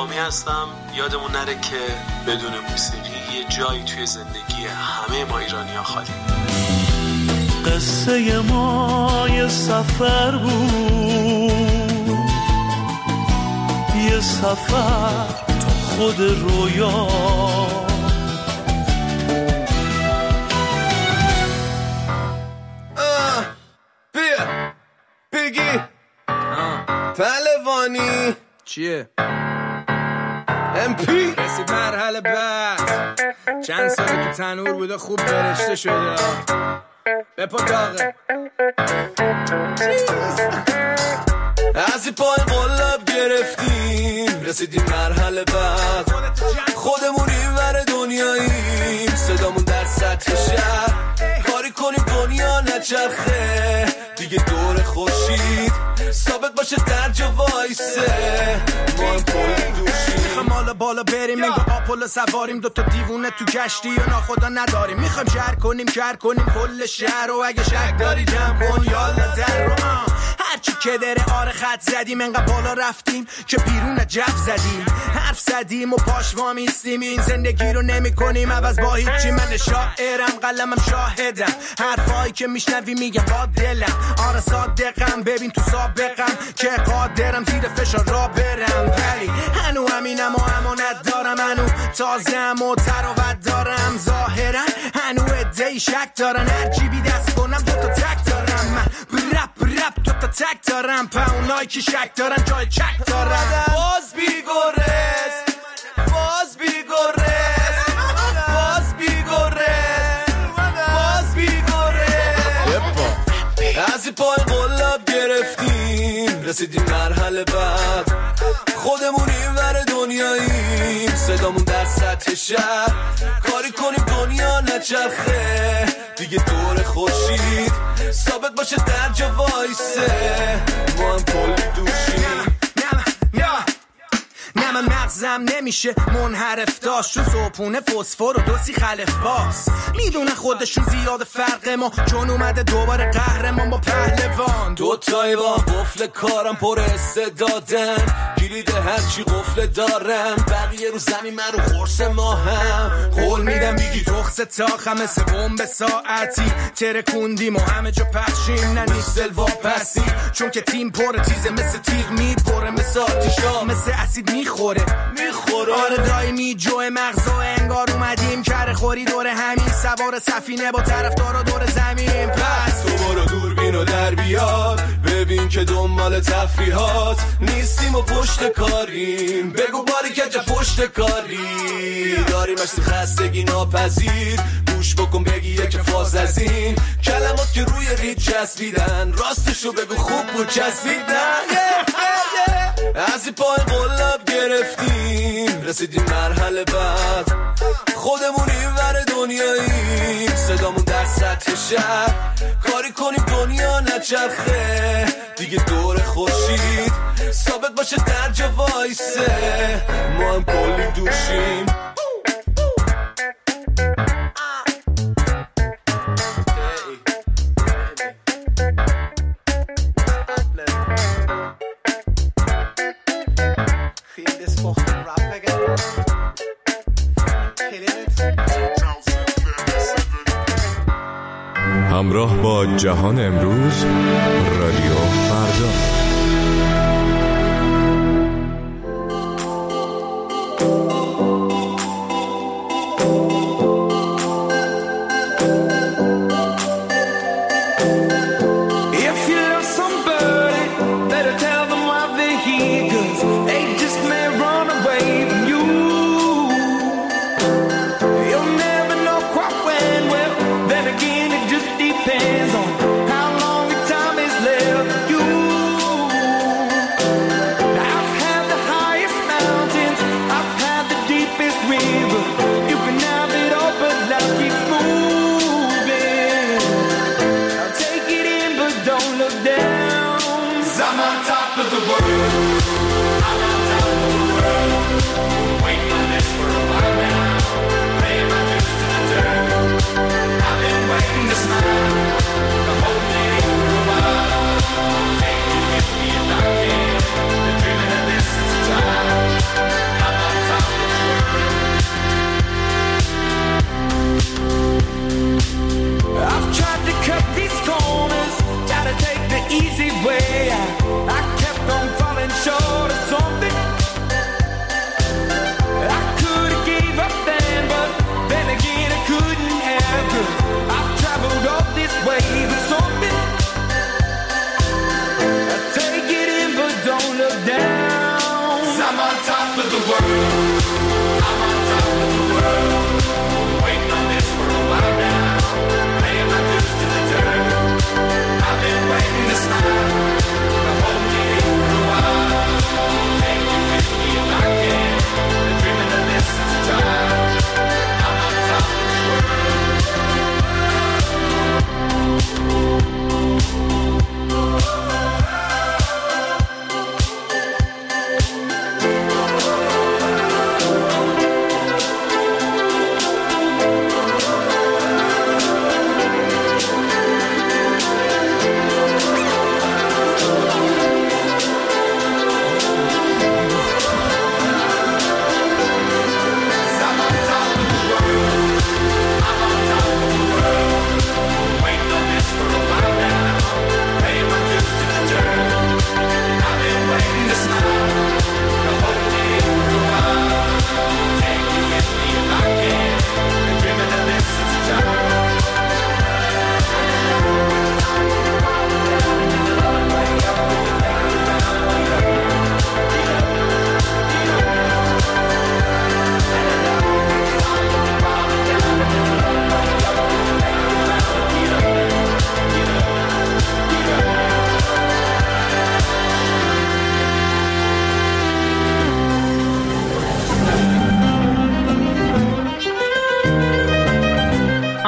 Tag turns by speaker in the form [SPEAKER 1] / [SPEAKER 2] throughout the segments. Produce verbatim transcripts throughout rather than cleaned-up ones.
[SPEAKER 1] بهرامی هستم. یادمون نره که بدون موسیقی یه جایی توی زندگی همه ما ایرانی‌ها خالی.
[SPEAKER 2] قصه ما یه سفر بود، یه سفر تا خود رویا.
[SPEAKER 3] بیا بگی پهلوانی
[SPEAKER 4] چیه؟
[SPEAKER 3] ام پی
[SPEAKER 4] رسید مرحله بعد، چند سال تو تنور بوده خوب برشته شده، بپا داغه
[SPEAKER 3] از این پای قلب گرفتیم، رسیدیم مرحله بعد، خودمونیم ور دنیاییم، صدامون در سطح شهر، کاری کنیم دنیا نچرخه دیگه دور خورشید، ثابت باشه در جا وایسه، ما هم کلی دوشیم.
[SPEAKER 4] میخوام بالا بالا بریم، این با آپولو سواریم، دوتا دیوونه تو کشتی و ناخدا نداریم، میخوام شهر کنیم شهر کنیم کل شهر، و اگه شک داری جمع کن یالا در رو هرچی که داره آره خط زدیم، انقدر بالا رفتیم که بیرون جف زدیم، حرف زدیم و پاش وامیستیم، این زندگی رو نمی کنیم عوض با هیچی. من شاعرم قلمم شاهدم، حرفایی که میشنوی میگم با دلم، آره صادقم ببین تو سابقم که قادرم زیر فشار را برم، ولی هنو همینم و امانت دارم، هنو تازم و تراوت دارم، ظاهرا هنو ادهی شک دارن، هر جیبی دست کنم دوتا تک دارم، من رپ رپ دوتا تک دارم، پا اونایی که شک دارن جای چک دارن.
[SPEAKER 3] باز بیگورس باز بیگورس باز بیگورس باز بیگورس از این پای قلب گرفتیم، رسیدیم مرحله بعد، خودمونیم ور دنیاییم، صدامون در سطح شهر، کاری کنیم دنیا نچرخه دیگه دور خورشید، ثابت باشه در جا وایسه، ما هم کلی دوشیم.
[SPEAKER 4] نه من مغزم نمیشه منحرف داشت، چون صبحونه فسفر و دوسی خلف باز، میدونه خودشون زیاد فرق ما، چون اومده دوباره قهرمان با پهلوان،
[SPEAKER 3] دوتای با قفل کارم پر استعدادن، کلید هرچی قفل دارم، بقیه رو زمین من رو خورس ما هم،
[SPEAKER 4] قول میدم بیگی تخص تاخم مثل بمب ساعتی، ترکوندیم و همه جا پخشیم، نه نیست واپسی، چون که تیم پر تیزه مثل تیغ میپره، مثل آتیشا مثل اسید میخوره
[SPEAKER 3] میخوره
[SPEAKER 4] آره دایمی جوه مغزا انگار اومدیم کره خوری دور همین، سوار سفینه با طرفدارا دور زمین، پس
[SPEAKER 3] تو برو دوربین و در بیار، ببین که دنبال تفریحات نیستیم و پشت کاریم، بگو باری که جا پشت کاری داریمش تو خستگی ناپذیر، گوش بکن بگی یک فاز از این کلمات که روی رید چسبیدن، راستشو بگو خوب بود چسبیدن. از این پای قلب گرفتیم، رسیدیم مرحله بعد، خودمونیم ور دنیاییم، صدامون در سطح شهر، کاری کنیم دنیا نچرخه دیگه دور خورشید، ثابت باشه در جا وایسه، ما هم کلی دوشیم.
[SPEAKER 5] همراه با جهان امروز، رادیو فردا.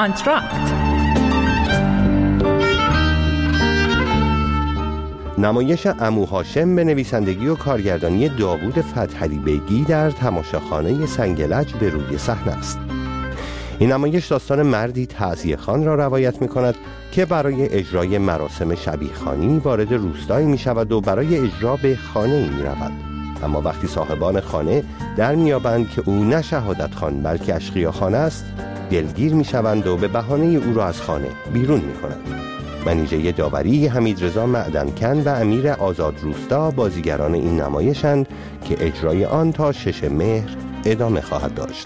[SPEAKER 6] آنتراکت.
[SPEAKER 7] نمایش عمو هاشم به نویسندگی و کارگردانی داوود فتحعلی بیگی در تماشاخانه سنگلج به روی صحنه است. این نمایش داستان مردی تعزیه‌خوان را روایت می‌کند که برای اجرای مراسم شبیه‌خوانی وارد روستایی می‌شود و برای اجرا به خانه‌ای می‌رود. اما وقتی صاحبان خانه در می‌یابند که او نه شهادت خان بلکه اشقیا خان است، دلگیر می‌شوند و به بهانه او را از خانه بیرون می‌کنند. منیژه داوری، حمیدرضا معدنکن و امیر آزاد روستا بازیگران این نمایشند که اجرای آن تا شش مهر ادامه خواهد داشت.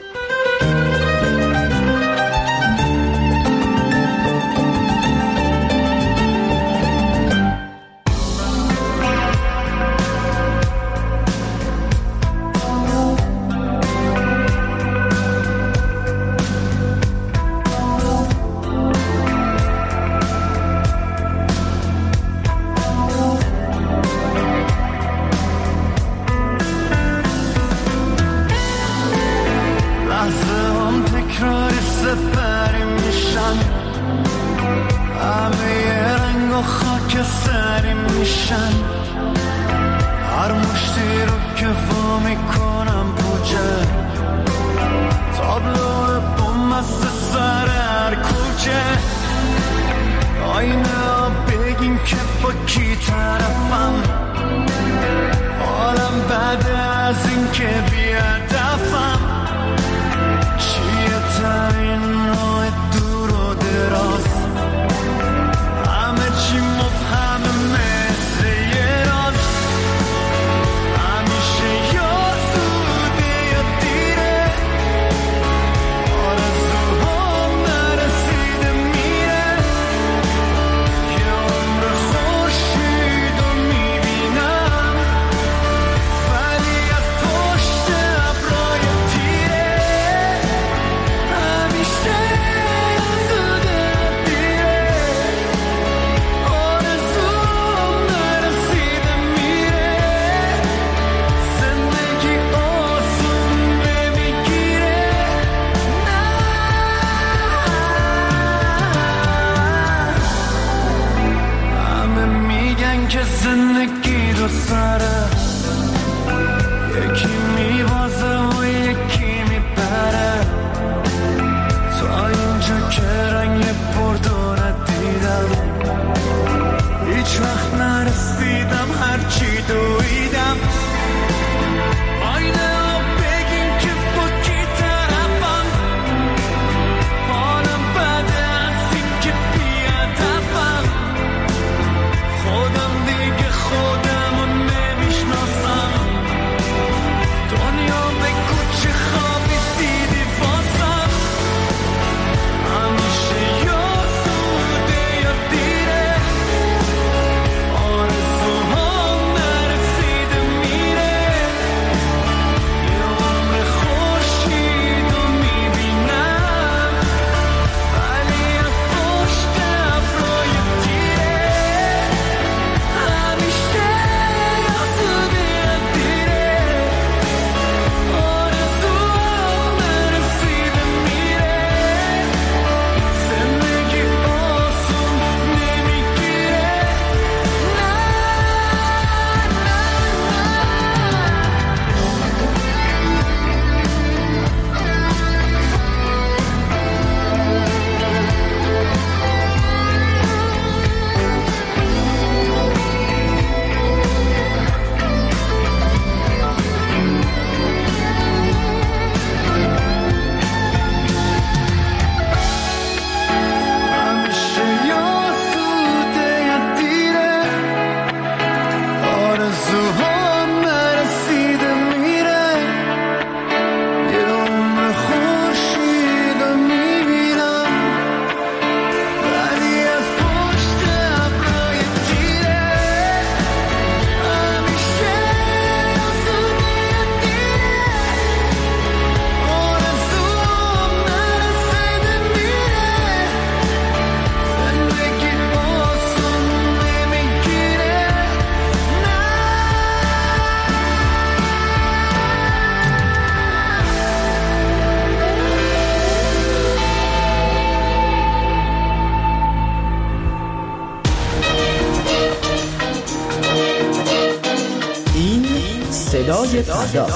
[SPEAKER 6] صدای فردا.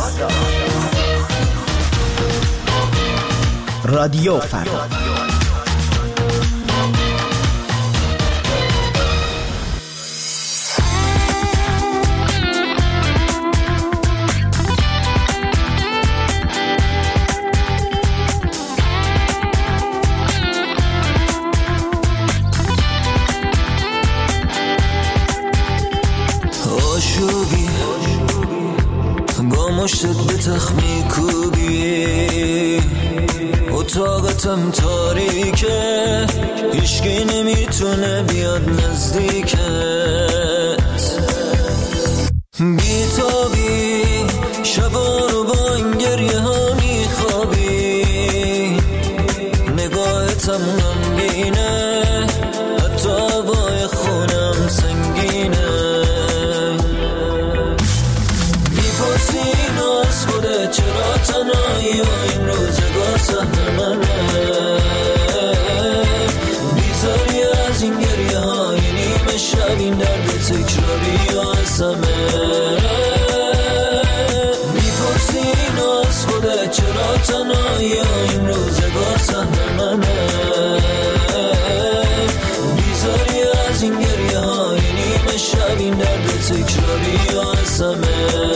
[SPEAKER 6] رادیو فردا.
[SPEAKER 8] مشتت به تخمی کوبی، اتاقتم تاریکه، هیچکی نمیتونه بیاد نزدیکت، بیتابی شبا رو با این گریه ها میخوابی، نگاهتم غمگینه، حتی هوای خونم سنگینه، چرا تنهایی و این روزگار سهل منه، بیزاری از این گریه های نیمه شب، این درد تکراری و عزمه، میپرسی این از خودت چرا تنهایی و این روزگار سهل منه، بیزاری از این گریه های نیمه شب، این درد تکراری و عزمه،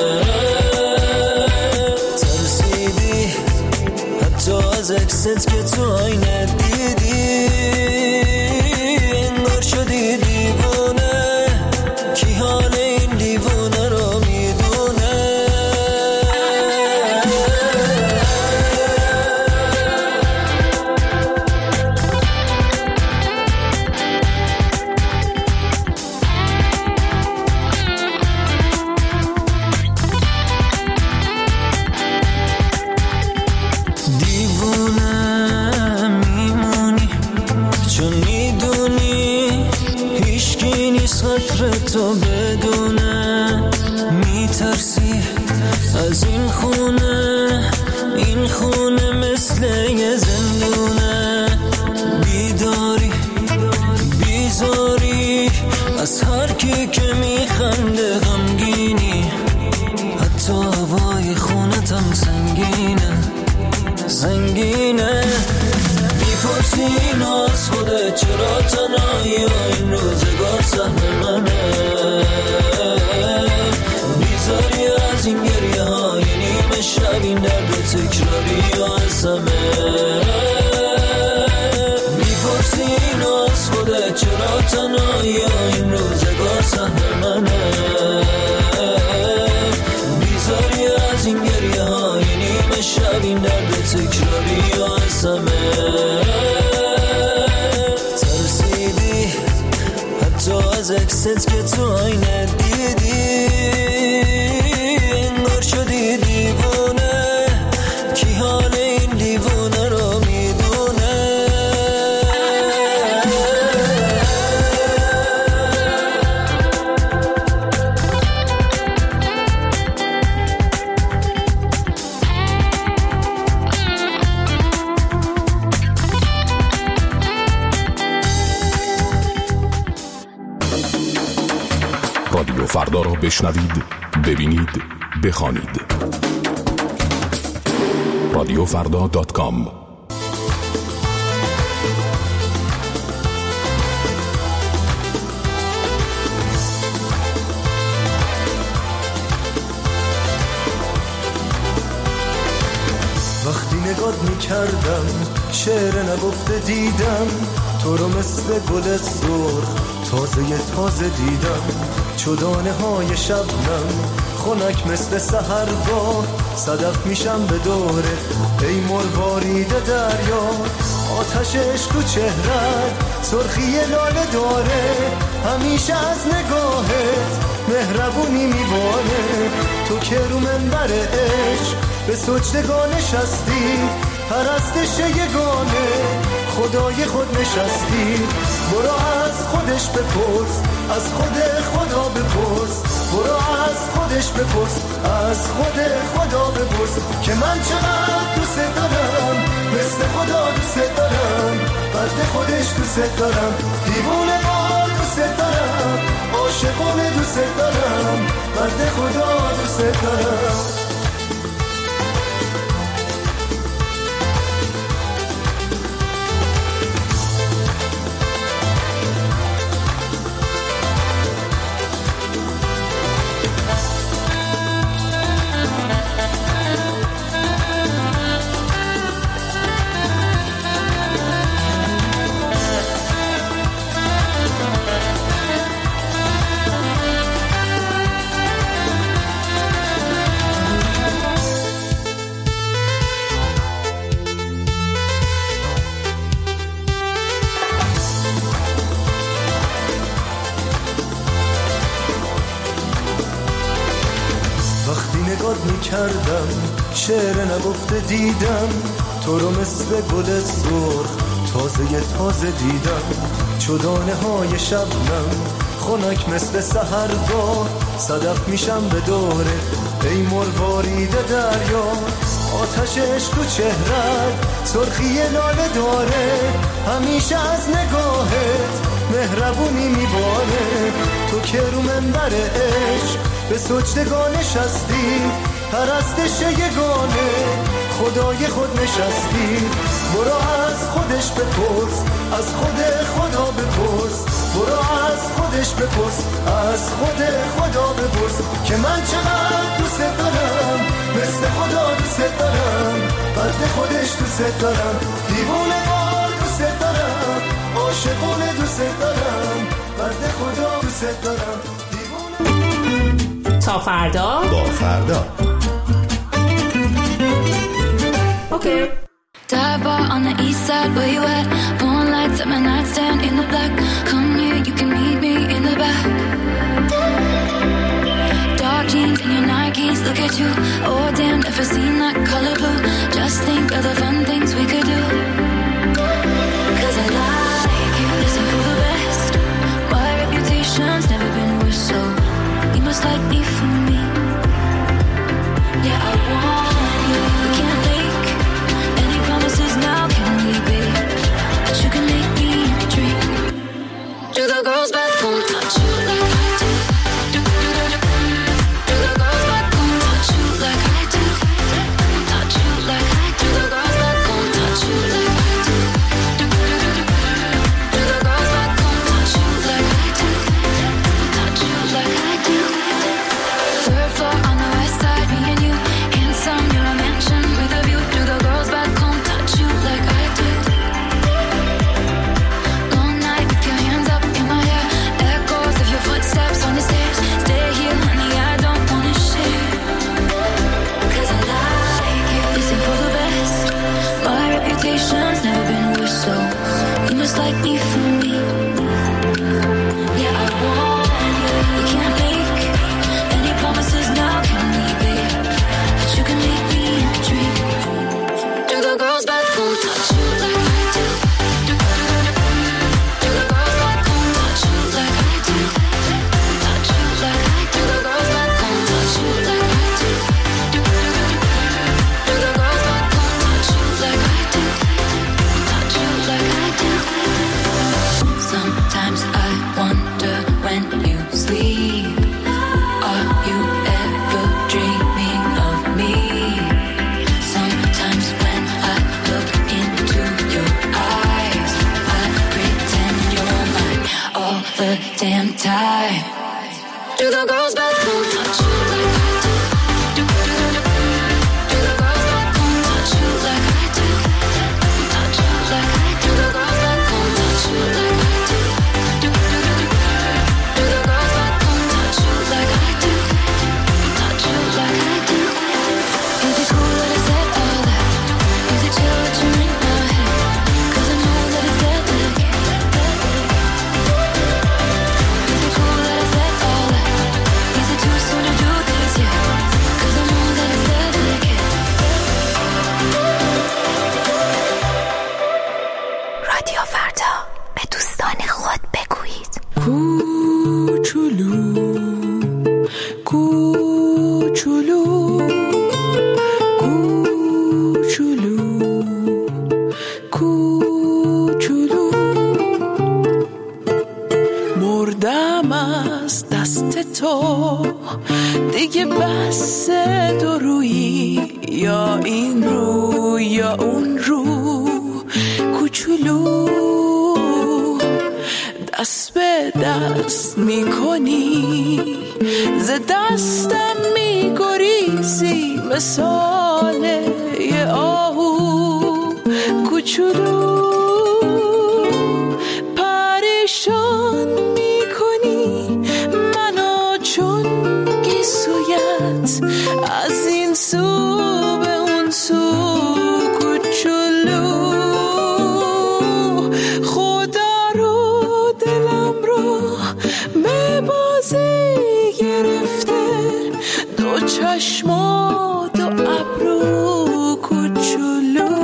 [SPEAKER 8] تو از اکست که تو آینه دیدی، انگار شدی دیوونه، کی حال این دیوونه رو میدونه، تو بدونه، میترسی از این خونه، این خونه مثل یه زندونه، بیداری بیزاری از هر کی که میخنده غمگینی، حتی هوای خونتم سنگینه سنگینه، میپرسی اینو از خودت چرا تنهایی و این روزگار سهم منه، بیزاری از این گریه های نیمه شب، این درد تکراری و عزمه، میپرسی اینو از خودت چرا تنهایی و این روزگار سهم منه، بیزاری از این گریه های نیمه شب، این درد تکراری و عزمه، ترسیدی حتی از اکست که تو آینه دیدی، انگار شدی دیوونه، کی حال این دیوونه رو میدونه،
[SPEAKER 9] رادیو فردا را بشنوید، ببینید، بخوانید. رادیو فردا دات کام.
[SPEAKER 10] وقتی نگات میکردم شعر نگفته دیدم، تو رو مثل گل سرخ تازه تازه دیدم، چدانه های شبنم خنک مثل سحرگاه، صدف میشم به دوره ای مروارید دریا، آتش عشق تو چهرت سرخی لاله داره، همیشه از نگاهت مهربونی میباره، تو که رو منبر عشق به سجدگاه نشستی، پرستش یگانه خدای خود نشستی، برو از خودش بپرس، از خود خدا بپرس، برو از خودش بپرس، از خود خدا بپرس، که من چقدر دوست دارم، مثل خدا دوست دارم، بنده خودش دوست دارم، دیوونه وار دوست دارم، عاشقانه دوست دارم، مرد خدا دوست دارم. کردم شعر نگفته دیدم تو رو مثل گل سرخ تازه تازه دیدم چو دانه های شبنم خنک مثل سحرگاه صدف میشم به دوره ای مروارید دریا آتش عشق و چهرت سرخی لاله داره همیشه از نگاهت مهربونی میباره تو که رو منبر عشق به سجدگاه نشستی پرستش یگانه خدای خود نشستی برو از خودش بپرس از خود خدا بپرس برو از خودش بپرس از خود خدا بپرس که من چقدر دوست دارم مثل خدا دوست دارم مرد خودش دوست دارم دیوونه بار دوست دارم عاشقونه دوست دارم مرد خدا دوست دارم دیوونه.
[SPEAKER 6] تا فردا
[SPEAKER 7] با فردا
[SPEAKER 6] Okay.
[SPEAKER 11] Dive bar on the east side, where you at? Phone lights at my nightstand in the black. Come here, you can meet me in the back. Dark jeans and your Nikes, look at you. Oh damn, never seen that color blue. Just think of the fun things we could do. Cause I like you, listen for the best. My reputation's never been worse, so you must like me for me. Yeah, I want you. We can't make any promises now, can we be? But you can make me dream. Do the girls back home touch you like I do? Do, do, do, do. Do the girls back home touch you like I do? Touch you like I do. Do the girls back home touch you like I do? Do, do, do, do. Do the girls back home touch you like I do? Touch you like I do. Third floor on the west side, me and you. Handsome, you're a mansion with a view. Do the girls back home touch you like I do? Long night with your hands up in my hair. Echoes of your footsteps on the stairs. Stay here, honey, I don't wanna share. Cause I like you. Listen for the best. My reputation's never been worse, so you must like me for me. Yeah, I want you. We can't make any promises now, can we be? But you can make me dream. Do the girls back home touch you like I do? Do, do, do, do. Do the girls back home touch you like I do? Touch you like I do. Do the girls back home touch you like I do? Do, do, do, do. Do the girls back home touch you like I do? Touch you like I do. Sometimes I wonder when you sleep, are you ever dreaming of me? Sometimes when I look into your eyes, I pretend you're mine all the damn time. Do the girls back home touch you like I do? Do, do, do, do. Do the girls back home touch you like I do? Touch you like I do. Do the girls back home touch you like I do? Do, do, do, do. Do the girls back home touch you like I do? Touch you like I do. Is it cool that I said all that? Is it chill that you're in my head? Cause I know that it's deadly. Is it cool that I said all that? Is it too soon to do this yet? Cause I know that it's deadly.
[SPEAKER 12] رادیو فردا به دوستان خود بگویید.
[SPEAKER 2] کوچولو کوچولو کوچولو کوچولو مردم از دست تو دو رویی، یا این رو یا اون رو کوچولو، دست به دست میکنی، ز دستم میگریزی مثال یه آهو کوچولو، پریشان میکنی منو چون گیسویت، از این سو به اون سو کوچولو، خدا رو دلم رو به بازی گرفته، دو چشم و دو ابرو کوچولو.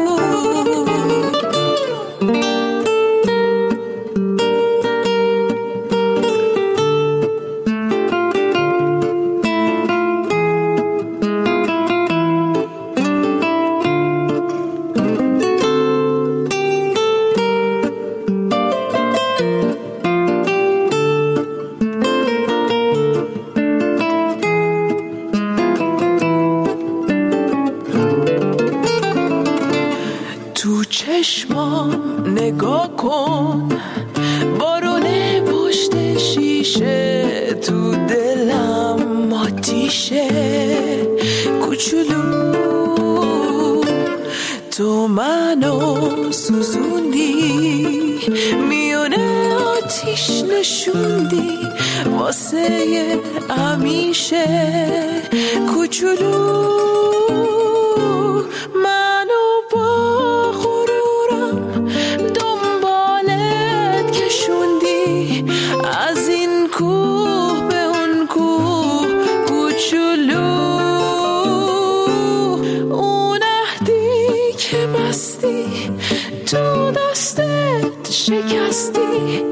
[SPEAKER 2] تو چشمام نگاه کن، بارون پشت شیشه، تو دلم آتیشه کوچولو، تو منو سوزوندی، میونه آتیش نشوندی واسه همیشه کوچولو، منو با غرورم دنبالت کشوندی، از این کوه به اون کوه کوچولو، اون عهدی که بستی تو دستت شکستی،